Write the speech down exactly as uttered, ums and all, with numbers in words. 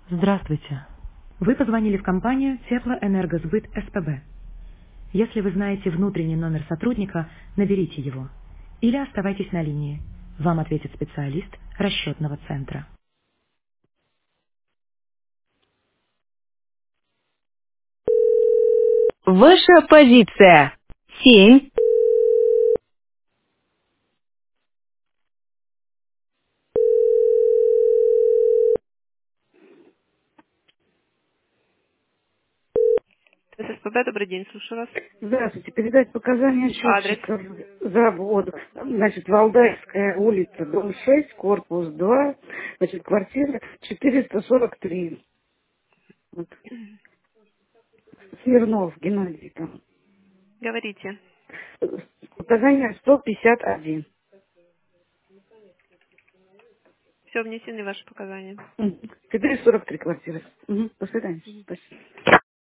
Здравствуйте. Вы позвонили в компанию Теплоэнергосбыт СПБ. Если вы знаете внутренний номер сотрудника, наберите его. Или оставайтесь на линии. Вам ответит специалист расчетного центра. Ваша позиция. Семь. ССПБ, добрый день, слушаю вас. Здравствуйте. Передать показания Адрес. счетчика за воду. Значит, Валдайская улица, дом шесть, корпус два, значит, квартира четыреста сорок три. Вот. Смирнов Геннадий там. Говорите. Показания сто пятьдесят один. Все, внесены ваши показания. Мгм. четыреста сорок три квартиры. Мгм. До свидания. Спасибо.